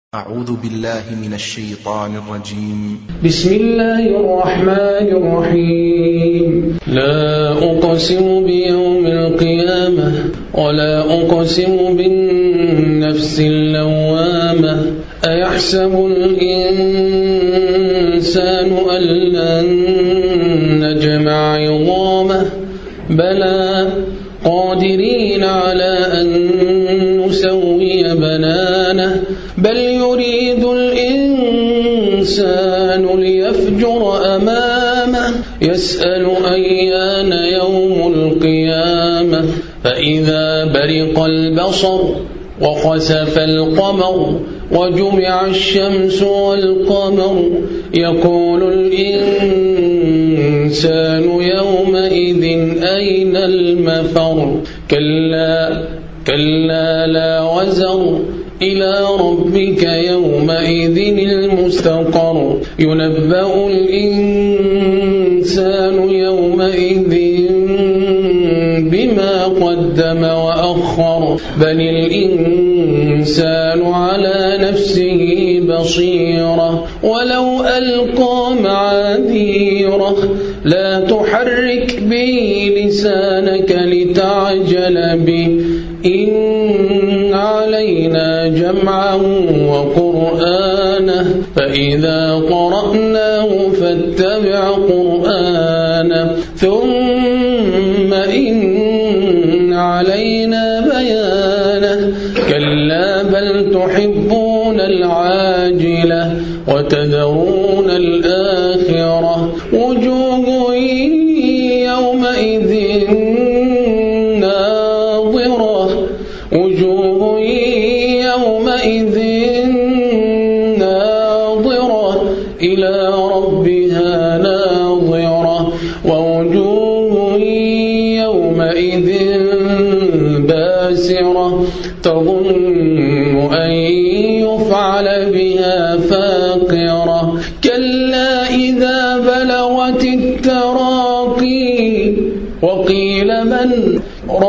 أعوذ بالله من الشيطان الرجيم. بسم الله الرحمن الرحيم. لا أقسم بيوم القيامة ولا أقسم بالنفس اللوامة أيحسب الإنسان أن لن نجمع عظامه بلى قادرين على أن نسوي بنانه بل يريد الإنسان ليفجر أمامه يسأل أيان يوم القيامة فإذا برق البصر وخسف القمر وجمع الشمس والقمر يقول الإنسان يومئذ أين المفر كلا لا وزر إلى ربك يومئذ المستقر ينبأ الإنسان يومئذ بما قدم وأخر بل الإنسان على نفسه بصيرة ولو ألقى معاذيره لا تحرك به لسانك لتعجل به إن علينا جمعه وقرآنه فإذا قرأناه فاتبع قرآنه ثم إن علينا بيانه كلا بل تحبون العاجلة وتذرون الآخرة وجوه يومئذ ناظرة إلى ربها ناظرة ووجوه يومئذ باسرة تظن أن يفعل بها فاقرة كلا إذا بلغت التراقي وقيل من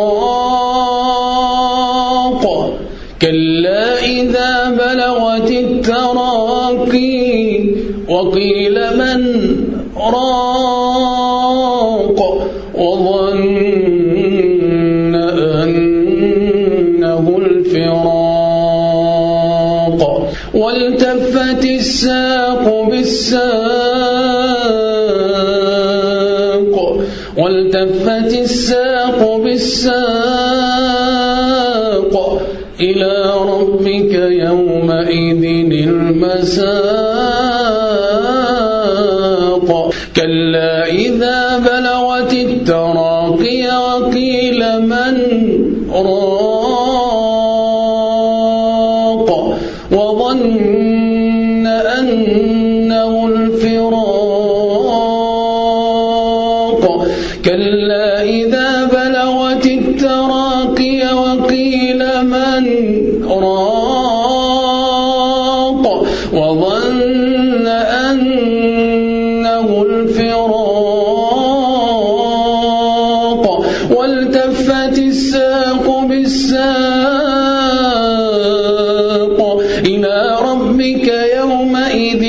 راق كلا إذا بلغت التراقي وقيل من راق وظن أنه الفراق والتفت الساق بالساق إلى ربك يومئذ المساق كلا إذا بلغت التراقي وقيل من راق وظن أنه الفراق كلا إذا بلغت التراقي وقيل من راق وظن أنه الفراق والتفت الساق بالساق إلى ربك يومئذ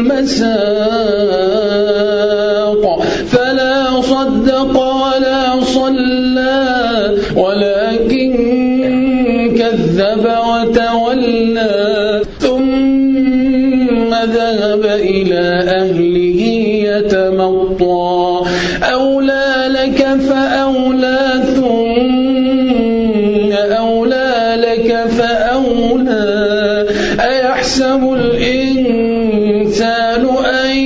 المساق فلا صدق ولا صلى ولكن كذب وتولى ثم ذهب إلى أهله يتمطى أولى لك فأولى ثم أولى لك فأولى أيحسب الإنسان أن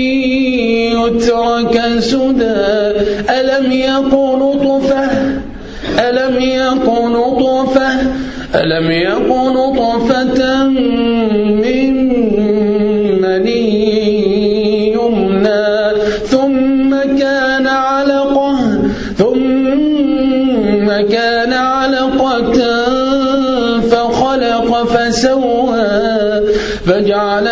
يترك سدى ألم يكن طفة من مني يمنى ثم كان علقة فخلق فسوى فجعل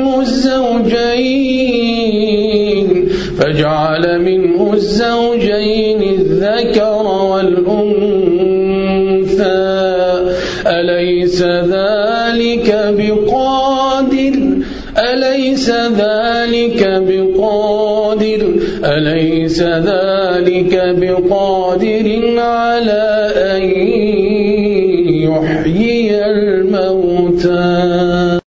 منه الزوجين الذكر والأنثى أليس ذلك بقادر أليس ذلك بقادر على أن يحيي